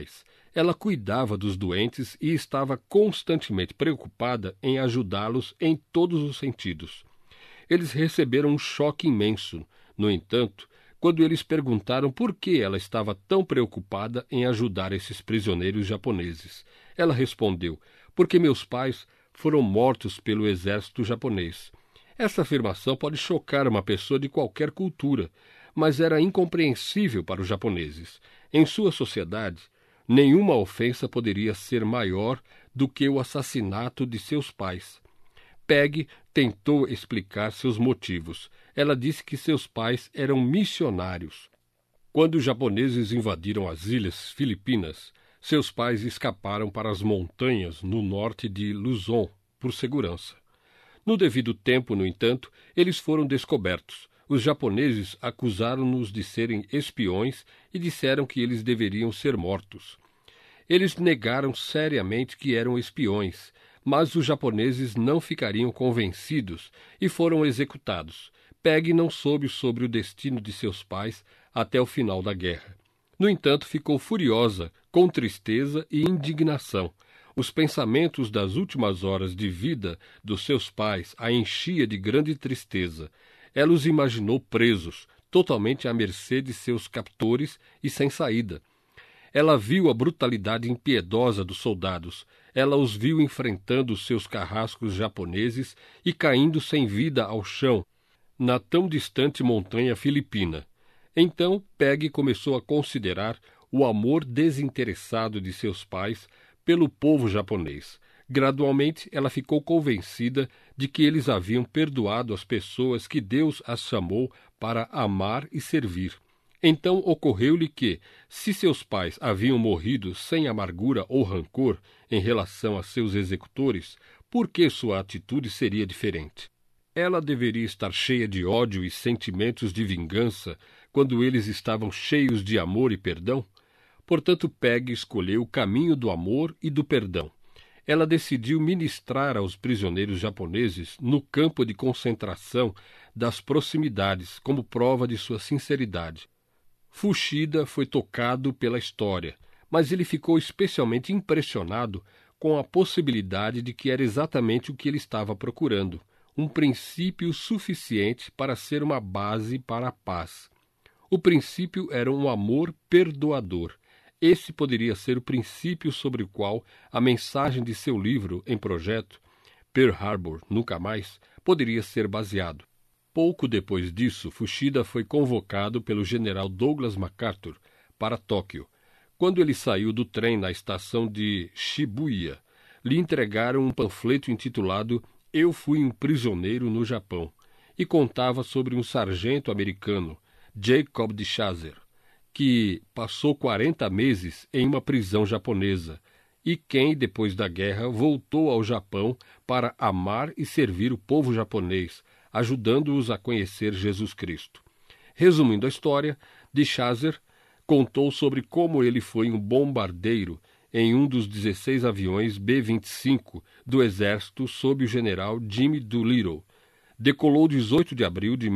Ela cuidava dos doentes e estava constantemente preocupada em ajudá-los em todos os sentidos. Eles receberam um choque imenso, no entanto, quando eles perguntaram por que ela estava tão preocupada em ajudar esses prisioneiros japoneses. Ela respondeu: porque meus pais foram mortos pelo exército japonês. Essa afirmação pode chocar uma pessoa de qualquer cultura, mas era incompreensível para os japoneses. Em sua sociedade, nenhuma ofensa poderia ser maior do que o assassinato de seus pais. Peggy tentou explicar seus motivos. Ela disse que seus pais eram missionários. Quando os japoneses invadiram as ilhas Filipinas, seus pais escaparam para as montanhas no norte de Luzon por segurança. No devido tempo, no entanto, eles foram descobertos. Os japoneses acusaram-nos de serem espiões e disseram que eles deveriam ser mortos. Eles negaram seriamente que eram espiões, mas os japoneses não ficariam convencidos e foram executados. Peggy não soube sobre o destino de seus pais até o final da guerra. No entanto, ficou furiosa, com tristeza e indignação. Os pensamentos das últimas horas de vida dos seus pais a enchia de grande tristeza. Ela os imaginou presos, totalmente à mercê de seus captores e sem saída. Ela viu a brutalidade impiedosa dos soldados. Ela os viu enfrentando os seus carrascos japoneses e caindo sem vida ao chão, na tão distante montanha filipina. Então, Peggy começou a considerar o amor desinteressado de seus pais pelo povo japonês. Gradualmente, ela ficou convencida de que eles haviam perdoado as pessoas que Deus as chamou para amar e servir. Então ocorreu-lhe que, se seus pais haviam morrido sem amargura ou rancor em relação a seus executores, por que sua atitude seria diferente? Ela deveria estar cheia de ódio e sentimentos de vingança quando eles estavam cheios de amor e perdão? Portanto, Peggy escolheu o caminho do amor e do perdão. Ela decidiu ministrar aos prisioneiros japoneses no campo de concentração das proximidades, como prova de sua sinceridade. Fushida foi tocado pela história, mas ele ficou especialmente impressionado com a possibilidade de que era exatamente o que ele estava procurando, um princípio suficiente para ser uma base para a paz. O princípio era um amor perdoador. Esse poderia ser o princípio sobre o qual a mensagem de seu livro em projeto, Pearl Harbor, Nunca Mais, poderia ser baseado. Pouco depois disso, Fushida foi convocado pelo general Douglas MacArthur para Tóquio. Quando ele saiu do trem na estação de Shibuya, lhe entregaram um panfleto intitulado Eu Fui um Prisioneiro no Japão, e contava sobre um sargento americano, Jacob de Chazer, que passou 40 meses em uma prisão japonesa, e quem, depois da guerra, voltou ao Japão para amar e servir o povo japonês, ajudando-os a conhecer Jesus Cristo. Resumindo a história, de Chazer contou sobre como ele foi um bombardeiro em um dos 16 aviões B-25 do Exército sob o general Jimmy Doolittle. Decolou 18 de abril de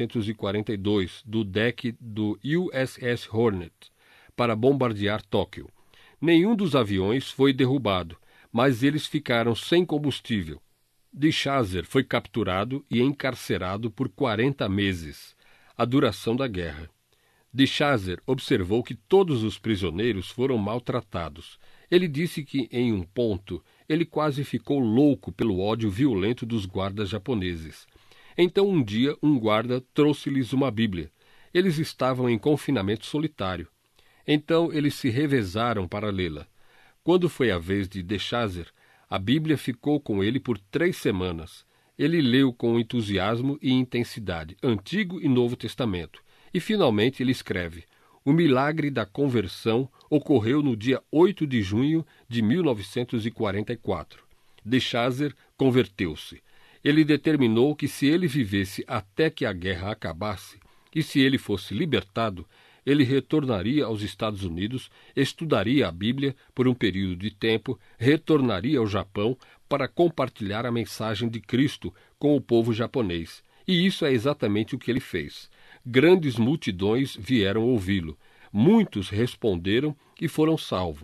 1942 do deck do USS Hornet para bombardear Tóquio. Nenhum dos aviões foi derrubado, mas eles ficaram sem combustível. De Chazer foi capturado e encarcerado por 40 meses, a duração da guerra. De Chazer observou que todos os prisioneiros foram maltratados. Ele disse que, em um ponto, ele quase ficou louco pelo ódio violento dos guardas japoneses. Então, um dia, um guarda trouxe-lhes uma Bíblia. Eles estavam em confinamento solitário. Então, eles se revezaram para lê-la. Quando foi a vez de Chazer, a Bíblia ficou com ele por 3 semanas. Ele leu com entusiasmo e intensidade, Antigo e Novo Testamento. E, finalmente, ele escreve: O milagre da conversão ocorreu no dia 8 de junho de 1944. De Chazer converteu-se. Ele determinou que, se ele vivesse até que a guerra acabasse, e se ele fosse libertado, ele retornaria aos Estados Unidos, estudaria a Bíblia por um período de tempo, retornaria ao Japão para compartilhar a mensagem de Cristo com o povo japonês. E isso é exatamente o que ele fez. Grandes multidões vieram ouvi-lo. Muitos responderam e foram salvos.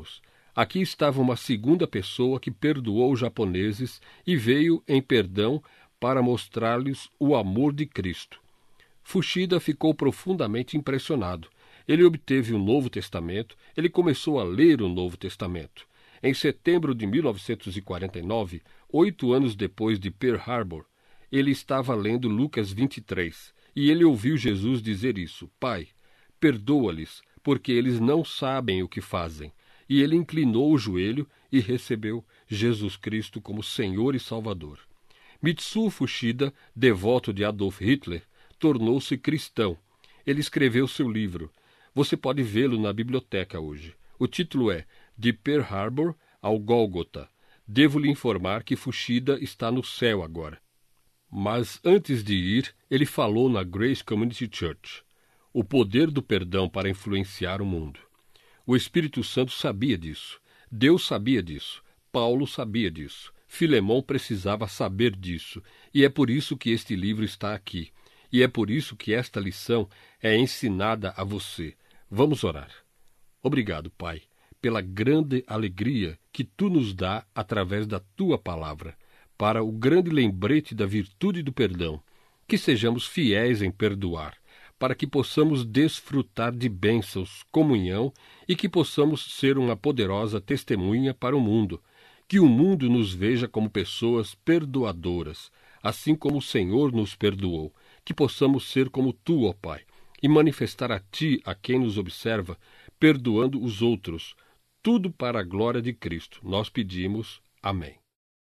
Aqui estava uma segunda pessoa que perdoou os japoneses e veio em perdão para mostrar-lhes o amor de Cristo. Fushida ficou profundamente impressionado. Ele obteve o Novo Testamento, ele começou a ler o Novo Testamento. Em setembro de 1949, 8 anos depois de Pearl Harbor, ele estava lendo Lucas 23, e ele ouviu Jesus dizer isso: Pai, perdoa-lhes, porque eles não sabem o que fazem. E ele inclinou o joelho e recebeu Jesus Cristo como Senhor e Salvador. Mitsuo Fushida, devoto de Adolf Hitler, tornou-se cristão. Ele escreveu seu livro. Você pode vê-lo na biblioteca hoje. O título é De Pearl Harbor ao Gólgota. Devo lhe informar que Fushida está no céu agora. Mas antes de ir, ele falou na Grace Community Church. O poder do perdão para influenciar o mundo. O Espírito Santo sabia disso. Deus sabia disso. Paulo sabia disso. Filemão precisava saber disso. E é por isso que este livro está aqui. E é por isso que esta lição é ensinada a você. Vamos orar. Obrigado, Pai, pela grande alegria que Tu nos dá através da Tua palavra, para o grande lembrete da virtude do perdão, que sejamos fiéis em perdoar, para que possamos desfrutar de bênçãos, comunhão e que possamos ser uma poderosa testemunha para o mundo, que o mundo nos veja como pessoas perdoadoras, assim como o Senhor nos perdoou, que possamos ser como Tu, ó Pai, e manifestar a Ti, a quem nos observa, perdoando os outros, tudo para a glória de Cristo. Nós pedimos. Amém.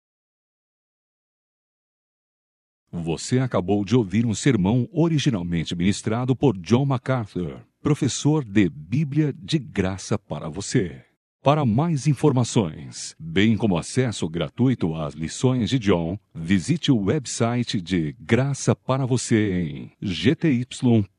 Você acabou de ouvir um sermão originalmente ministrado por John MacArthur, professor de Bíblia de Graça para você. Para mais informações, bem como acesso gratuito às lições de John, visite o website de Graça para você em gty.org.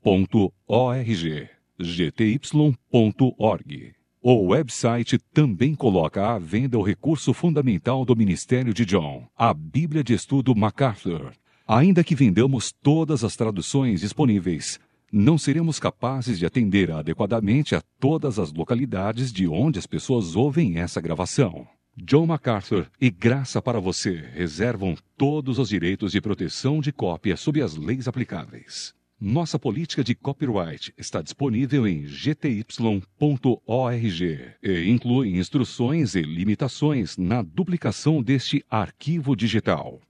gty.org. O website também coloca à venda o recurso fundamental do ministério de John, a Bíblia de Estudo MacArthur. Ainda que vendamos todas as traduções disponíveis, não seremos capazes de atender adequadamente a todas as localidades de onde as pessoas ouvem essa gravação. John MacArthur e Graça para Você reservam todos os direitos de proteção de cópia sob as leis aplicáveis. Nossa política de copyright está disponível em gty.org e inclui instruções e limitações na duplicação deste arquivo digital.